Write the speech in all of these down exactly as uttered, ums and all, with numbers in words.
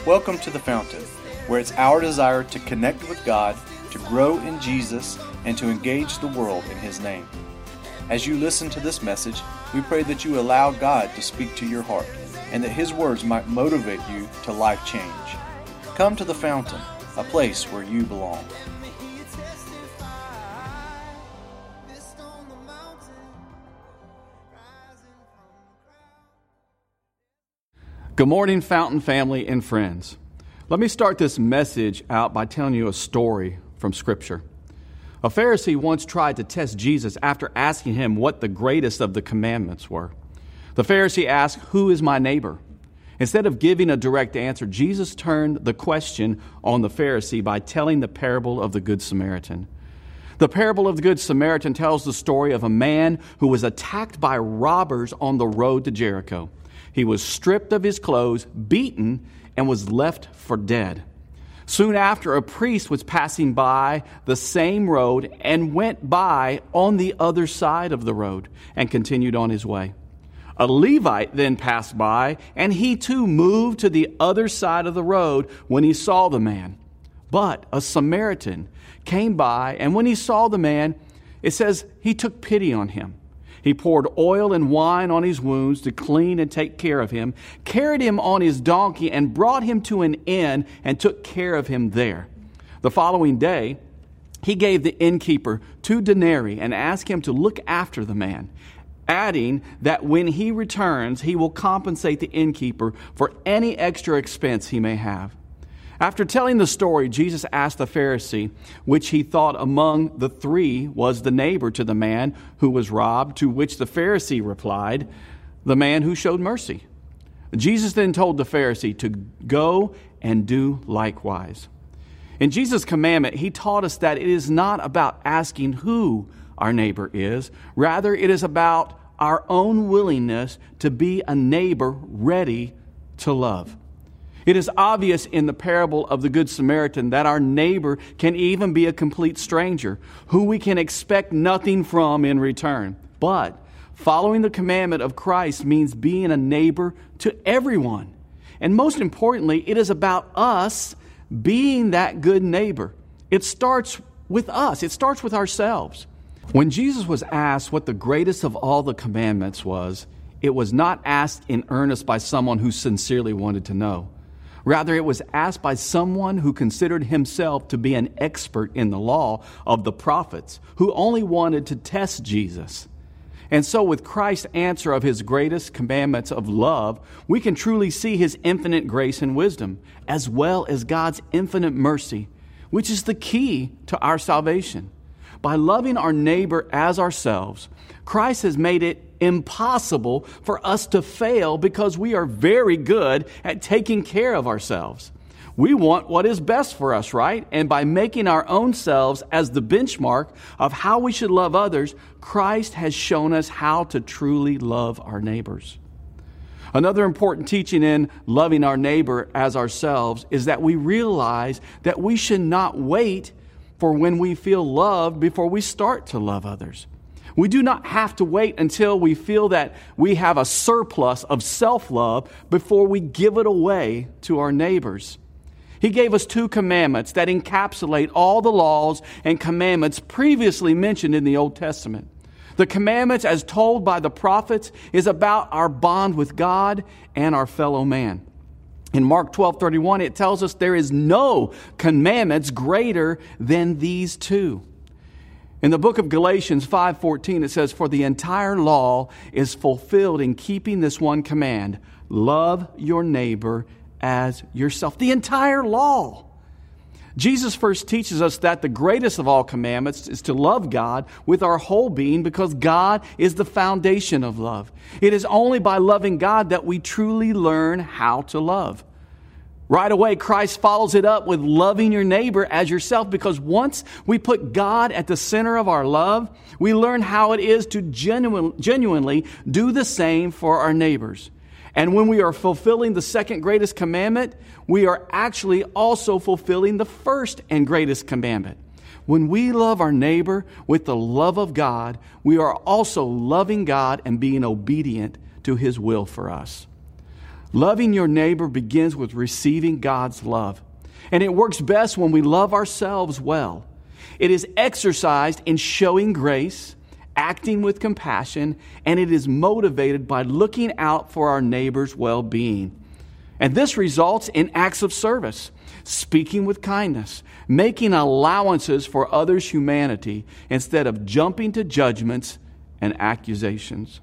Welcome to The Fountain, where it's our desire to connect with God, to grow in Jesus, and to engage the world in His name. As you listen to this message, we pray that you allow God to speak to your heart, and that His words might motivate you to life change. Come to The Fountain, a place where you belong. Good morning, Fountain family and friends. Let me start this message out by telling you a story from Scripture. A Pharisee once tried to test Jesus after asking him what the greatest of the commandments were. The Pharisee asked, "Who is my neighbor?" Instead of giving a direct answer, Jesus turned the question on the Pharisee by telling the parable of the Good Samaritan. The parable of the Good Samaritan tells the story of a man who was attacked by robbers on the road to Jericho. He was stripped of his clothes, beaten, and was left for dead. Soon after, a priest was passing by the same road and went by on the other side of the road and continued on his way. A Levite then passed by, and he too moved to the other side of the road when he saw the man. But a Samaritan came by, and when he saw the man, it says he took pity on him. He poured oil and wine on his wounds to clean and take care of him, carried him on his donkey, and brought him to an inn and took care of him there. The following day, he gave the innkeeper two denarii and asked him to look after the man, adding that when he returns, he will compensate the innkeeper for any extra expense he may have. After telling the story, Jesus asked the Pharisee, which he thought among the three was the neighbor to the man who was robbed, to which the Pharisee replied, "The man who showed mercy." Jesus then told the Pharisee to go and do likewise. In Jesus' commandment, he taught us that it is not about asking who our neighbor is. Rather, it is about our own willingness to be a neighbor ready to love. It is obvious in the parable of the Good Samaritan that our neighbor can even be a complete stranger who we can expect nothing from in return. But following the commandment of Christ means being a neighbor to everyone. And most importantly, it is about us being that good neighbor. It starts with us. It starts with ourselves. When Jesus was asked what the greatest of all the commandments was, it was not asked in earnest by someone who sincerely wanted to know. Rather, it was asked by someone who considered himself to be an expert in the law of the prophets, who only wanted to test Jesus. And so with Christ's answer of his greatest commandments of love, we can truly see his infinite grace and wisdom, as well as God's infinite mercy, which is the key to our salvation. By loving our neighbor as ourselves, Christ has made it impossible for us to fail because we are very good at taking care of ourselves. We want what is best for us, right? And by making our own selves as the benchmark of how we should love others, Christ has shown us how to truly love our neighbors. Another important teaching in loving our neighbor as ourselves is that we realize that we should not wait for when we feel loved before we start to love others. We do not have to wait until we feel that we have a surplus of self-love before we give it away to our neighbors. He gave us two commandments that encapsulate all the laws and commandments previously mentioned in the Old Testament. The commandments, as told by the prophets, is about our bond with God and our fellow man. In Mark twelve thirty-one, it tells us there is no commandments greater than these two. In the book of Galatians five fourteen, it says, "For the entire law is fulfilled in keeping this one command, love your neighbor as yourself." The entire law. Jesus first teaches us that the greatest of all commandments is to love God with our whole being because God is the foundation of love. It is only by loving God that we truly learn how to love. Right away, Christ follows it up with loving your neighbor as yourself, because once we put God at the center of our love, we learn how it is to genuine, genuinely do the same for our neighbors. And when we are fulfilling the second greatest commandment, we are actually also fulfilling the first and greatest commandment. When we love our neighbor with the love of God, we are also loving God and being obedient to His will for us. Loving your neighbor begins with receiving God's love. And it works best when we love ourselves well. It is exercised in showing grace, acting with compassion, and it is motivated by looking out for our neighbor's well-being. And this results in acts of service, speaking with kindness, making allowances for others' humanity instead of jumping to judgments and accusations.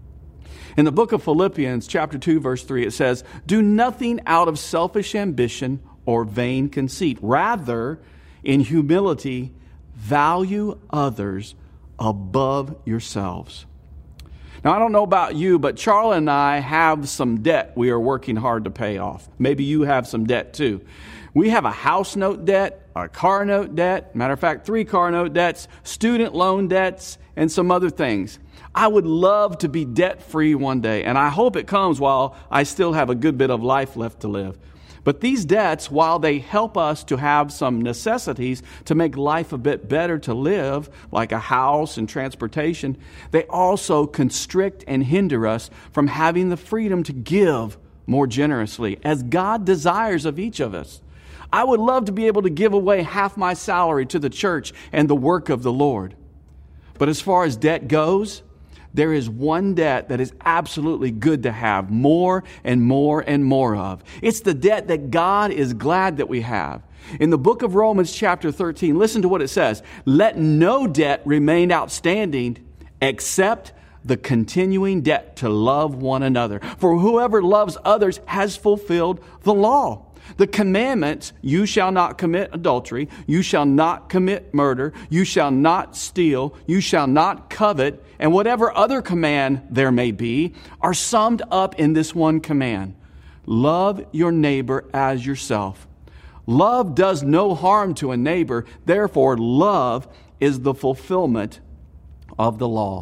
In the book of Philippians, chapter two, verse three, it says, "Do nothing out of selfish ambition or vain conceit. Rather, in humility, value others above yourselves." Now, I don't know about you, but Charlie and I have some debt we are working hard to pay off. Maybe you have some debt too. We have a house note debt, a car note debt, matter of fact, three car note debts, student loan debts, and some other things. I would love to be debt-free one day, and I hope it comes while I still have a good bit of life left to live. But these debts, while they help us to have some necessities to make life a bit better to live, like a house and transportation, they also constrict and hinder us from having the freedom to give more generously, as God desires of each of us. I would love to be able to give away half my salary to the church and the work of the Lord. But as far as debt goes, there is one debt that is absolutely good to have more and more and more of. It's the debt that God is glad that we have. In the book of Romans chapter thirteen, listen to what it says. "Let no debt remain outstanding except the continuing debt to love one another. For whoever loves others has fulfilled the law." The commandments, "You shall not commit adultery, you shall not commit murder, you shall not steal, you shall not covet," and whatever other command there may be, are summed up in this one command: love your neighbor as yourself. Love does no harm to a neighbor, therefore love is the fulfillment of the law.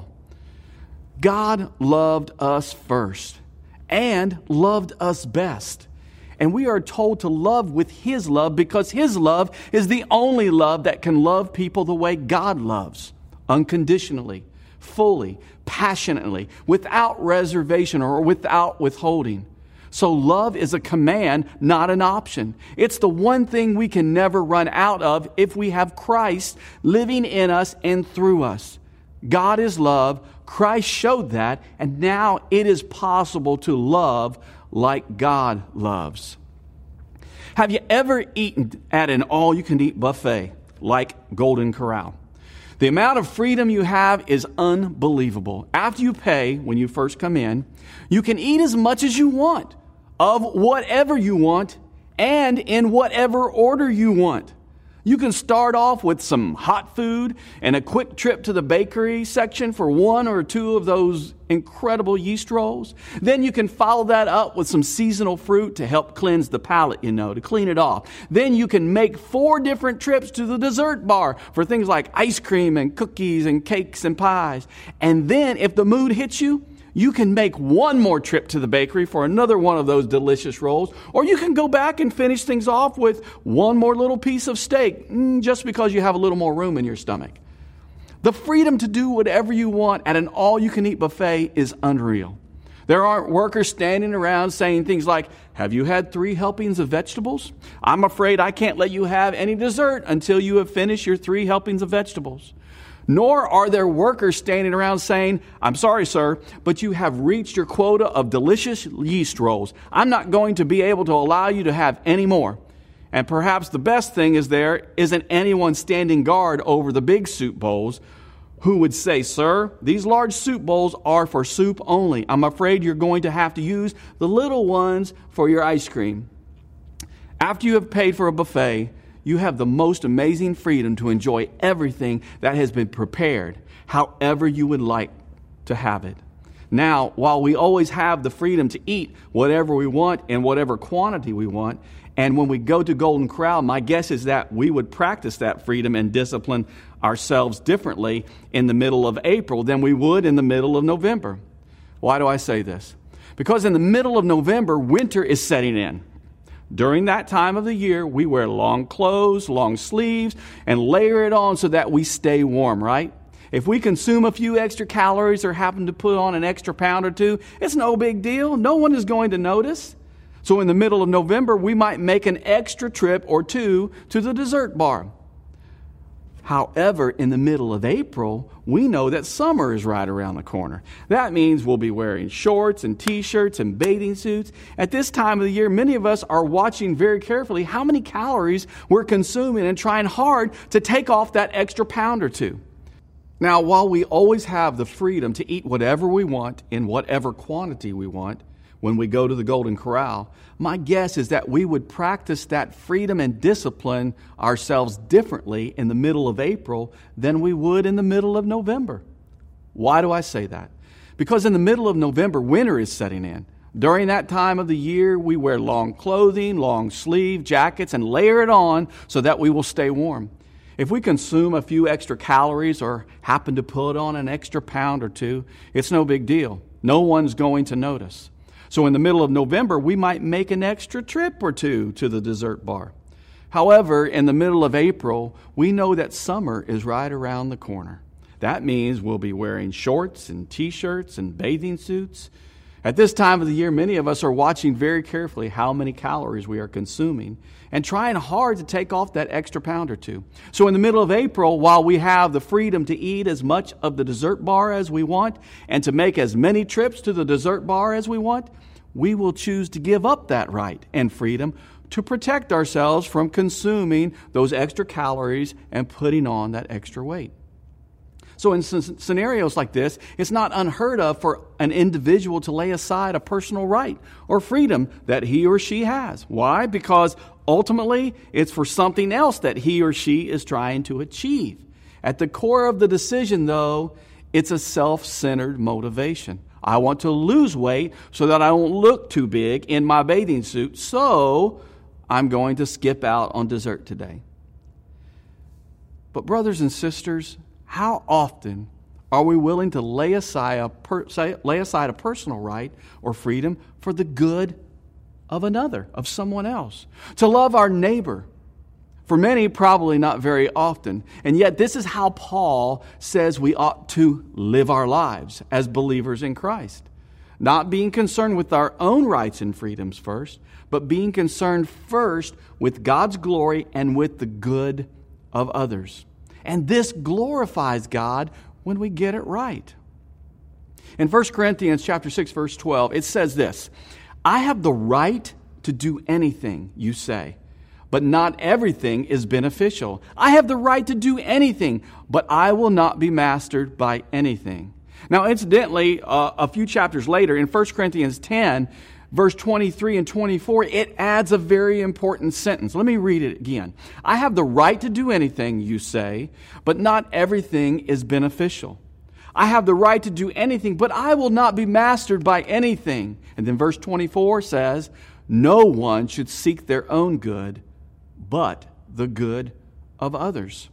God loved us first and loved us best. And we are told to love with His love because His love is the only love that can love people the way God loves, unconditionally, fully, passionately, without reservation or without withholding. So love is a command, not an option. It's the one thing we can never run out of if we have Christ living in us and through us. God is love. Christ showed that, and now it is possible to love like God loves. Have you ever eaten at an all-you-can-eat buffet like Golden Corral? The amount of freedom you have is unbelievable. After you pay, when you first come in, you can eat as much as you want, of whatever you want, and in whatever order you want. You can start off with some hot food and a quick trip to the bakery section for one or two of those incredible yeast rolls. Then you can follow that up with some seasonal fruit to help cleanse the palate, you know, to clean it off. Then you can make four different trips to the dessert bar for things like ice cream and cookies and cakes and pies. And then if the mood hits you, you can make one more trip to the bakery for another one of those delicious rolls, or you can go back and finish things off with one more little piece of steak, just because you have a little more room in your stomach. The freedom to do whatever you want at an all-you-can-eat buffet is unreal. There aren't workers standing around saying things like, "Have you had three helpings of vegetables? I'm afraid I can't let you have any dessert until you have finished your three helpings of vegetables." Nor are there workers standing around saying, "I'm sorry, sir, but you have reached your quota of delicious yeast rolls. I'm not going to be able to allow you to have any more." And perhaps the best thing is there isn't anyone standing guard over the big soup bowls who would say, "Sir, these large soup bowls are for soup only. I'm afraid you're going to have to use the little ones for your ice cream." After you have paid for a buffet, you have the most amazing freedom to enjoy everything that has been prepared, however you would like to have it. Now, while we always have the freedom to eat whatever we want in whatever quantity we want, and when we go to Golden Corral, my guess is that we would practice that freedom and discipline ourselves differently in the middle of April than we would in the middle of November. Why do I say this? Because in the middle of November, winter is setting in. During that time of the year, we wear long clothes, long sleeves, and layer it on so that we stay warm, right? If we consume a few extra calories or happen to put on an extra pound or two, it's no big deal. No one is going to notice. So in the middle of November, we might make an extra trip or two to the dessert bar. However, in the middle of April, we know that summer is right around the corner. That means we'll be wearing shorts and t-shirts and bathing suits. At this time of the year, many of us are watching very carefully how many calories we're consuming and trying hard to take off that extra pound or two. Now, while we always have the freedom to eat whatever we want in whatever quantity we want when we go to the Golden Corral, my guess is that we would practice that freedom and discipline ourselves differently in the middle of April than we would in the middle of November. Why do I say that? Because in the middle of November, winter is setting in. During that time of the year, we wear long clothing, long sleeve jackets, and layer it on so that we will stay warm. If we consume a few extra calories or happen to put on an extra pound or two, it's no big deal. No one's going to notice. So in the middle of November, we might make an extra trip or two to the dessert bar. However, in the middle of April, we know that summer is right around the corner. That means we'll be wearing shorts and t-shirts and bathing suits. At this time of the year, many of us are watching very carefully how many calories we are consuming and trying hard to take off that extra pound or two. So in the middle of April, while we have the freedom to eat as much of the dessert bar as we want and to make as many trips to the dessert bar as we want, we will choose to give up that right and freedom to protect ourselves from consuming those extra calories and putting on that extra weight. So in scenarios like this, it's not unheard of for an individual to lay aside a personal right or freedom that he or she has. Why? Because ultimately, it's for something else that he or she is trying to achieve. At the core of the decision, though, it's a self-centered motivation. I want to lose weight so that I don't look too big in my bathing suit, so I'm going to skip out on dessert today. But brothers and sisters, how often are we willing to lay aside a per, say, lay aside a personal right or freedom for the good of another, of someone else? To love our neighbor. For many, probably not very often. And yet this is how Paul says we ought to live our lives as believers in Christ. Not being concerned with our own rights and freedoms first, but being concerned first with God's glory and with the good of others. And this glorifies God when we get it right. In First Corinthians chapter six, verse twelve, it says this, I have the right to do anything, you say, but not everything is beneficial. I have the right to do anything, but I will not be mastered by anything. Now, incidentally, uh, a few chapters later, in First Corinthians ten, verse twenty-three and twenty-four, it adds a very important sentence. Let me read it again. I have the right to do anything, you say, but not everything is beneficial. I have the right to do anything, but I will not be mastered by anything. And then verse twenty-four says, no one should seek their own good, but the good of others.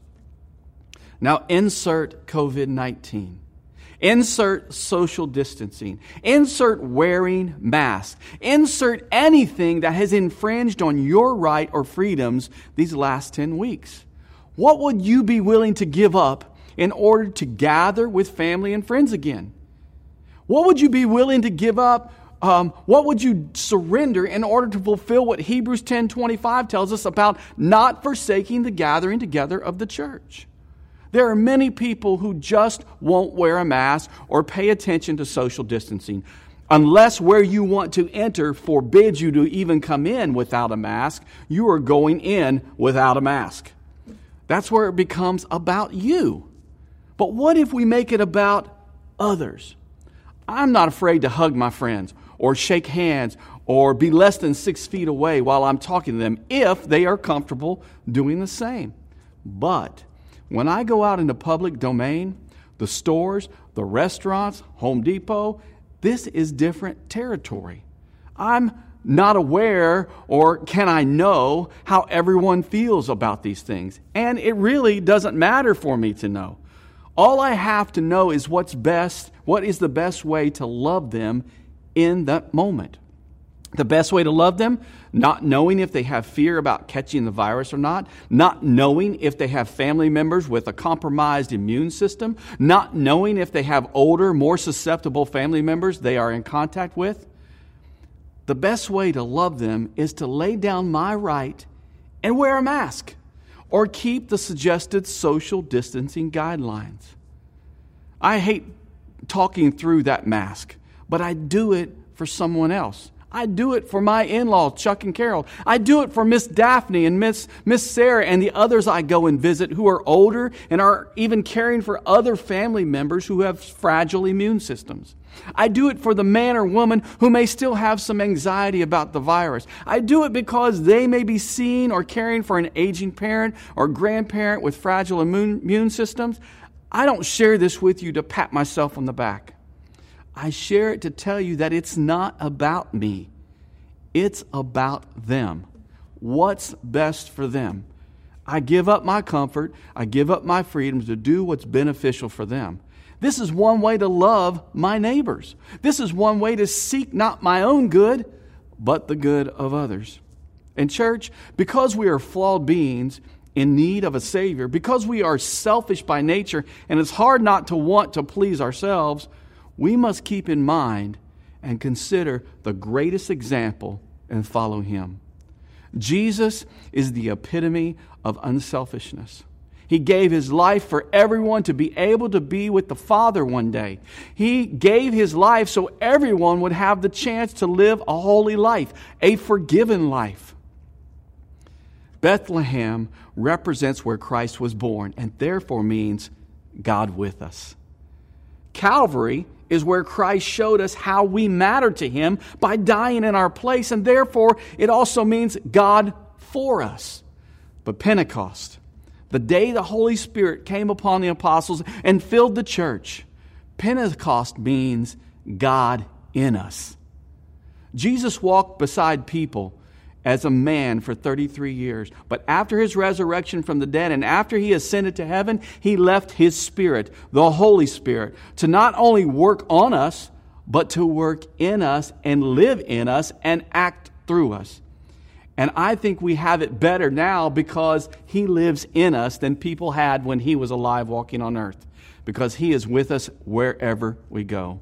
Now insert covid nineteen. Insert social distancing. Insert wearing masks. Insert anything that has infringed on your right or freedoms these last ten weeks. What would you be willing to give up in order to gather with family and friends again? What would you be willing to give up? Um, what would you surrender in order to fulfill what Hebrews ten twenty-five tells us about not forsaking the gathering together of the church? There are many people who just won't wear a mask or pay attention to social distancing. Unless where you want to enter forbids you to even come in without a mask, you are going in without a mask. That's where it becomes about you. But what if we make it about others? I'm not afraid to hug my friends or shake hands or be less than six feet away while I'm talking to them if they are comfortable doing the same. But when I go out in the public domain, the stores, the restaurants, Home Depot, this is different territory. I'm not aware, or can I know, how everyone feels about these things. And it really doesn't matter for me to know. All I have to know is what's best, what is the best way to love them in that moment. The best way to love them, not knowing if they have fear about catching the virus or not, not knowing if they have family members with a compromised immune system, not knowing if they have older, more susceptible family members they are in contact with. The best way to love them is to lay down my right and wear a mask or keep the suggested social distancing guidelines. I hate talking through that mask, but I do it for someone else. I do it for my in-laws, Chuck and Carol. I do it for Miss Daphne and Miss Miss Sarah and the others I go and visit who are older and are even caring for other family members who have fragile immune systems. I do it for the man or woman who may still have some anxiety about the virus. I do it because they may be seeing or caring for an aging parent or grandparent with fragile immune, immune systems. I don't share this with you to pat myself on the back. I share it to tell you that it's not about me. It's about them. What's best for them? I give up my comfort. I give up my freedoms to do what's beneficial for them. This is one way to love my neighbors. This is one way to seek not my own good, but the good of others. And church, because we are flawed beings in need of a Savior, because we are selfish by nature, and it's hard not to want to please ourselves, we must keep in mind and consider the greatest example and follow Him. Jesus is the epitome of unselfishness. He gave His life for everyone to be able to be with the Father one day. He gave His life so everyone would have the chance to live a holy life, a forgiven life. Bethlehem represents where Christ was born and therefore means God with us. Calvary is where Christ showed us how we matter to Him by dying in our place, and therefore it also means God for us. But Pentecost, the day the Holy Spirit came upon the apostles and filled the church, Pentecost means God in us. Jesus walked beside people as a man for thirty-three years. But after His resurrection from the dead and after He ascended to heaven, He left His Spirit, the Holy Spirit, to not only work on us, but to work in us and live in us and act through us. And I think we have it better now because He lives in us than people had when He was alive walking on earth, because He is with us wherever we go.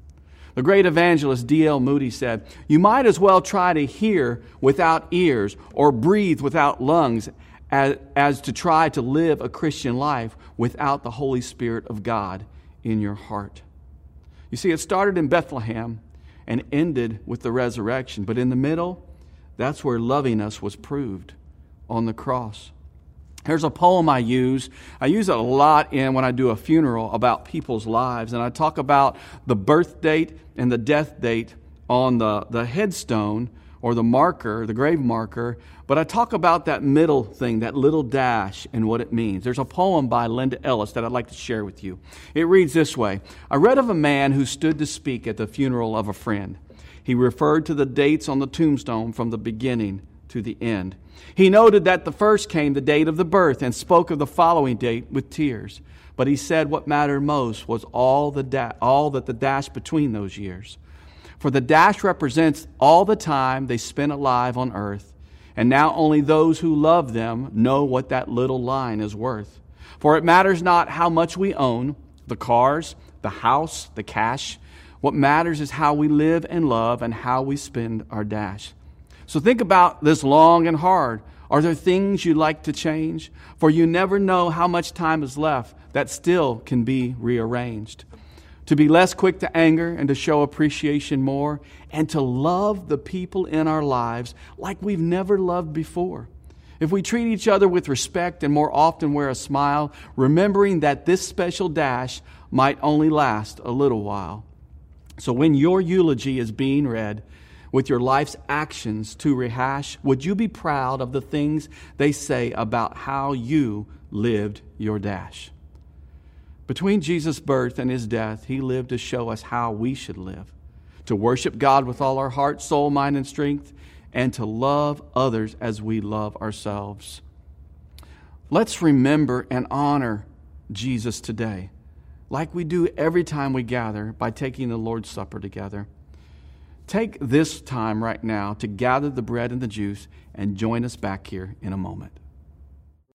The great evangelist D L Moody said, "You might as well try to hear without ears or breathe without lungs as, as to try to live a Christian life without the Holy Spirit of God in your heart." You see, it started in Bethlehem and ended with the resurrection. But in the middle, that's where loving us was proved, on the cross. There's a poem I use. I use it a lot in when I do a funeral about people's lives. And I talk about the birth date and the death date on the, the headstone or the marker, the grave marker. But I talk about that middle thing, that little dash, and what it means. There's a poem by Linda Ellis that I'd like to share with you. It reads this way. "I read of a man who stood to speak at the funeral of a friend. He referred to the dates on the tombstone from the beginning to the end. He noted that the first came the date of the birth and spoke of the following date with tears. But he said what mattered most was all the da- all that the dash between those years. For the dash represents all the time they spent alive on earth. And now only those who love them know what that little line is worth. For it matters not how much we own, the cars, the house, the cash. What matters is how we live and love and how we spend our dash. So think about this long and hard. Are there things you'd like to change? For you never know how much time is left that still can be rearranged. To be less quick to anger and to show appreciation more, and to love the people in our lives like we've never loved before. If we treat each other with respect and more often wear a smile, remembering that this special dash might only last a little while. So when your eulogy is being read, with your life's actions to rehash, would you be proud of the things they say about how you lived your dash? Between Jesus' birth and His death, He lived to show us how we should live. To worship God with all our heart, soul, mind, and strength, and to love others as we love ourselves. Let's remember and honor Jesus today, like we do every time we gather by taking the Lord's Supper together. take this time right now to gather the bread and the juice and join us back here in a moment.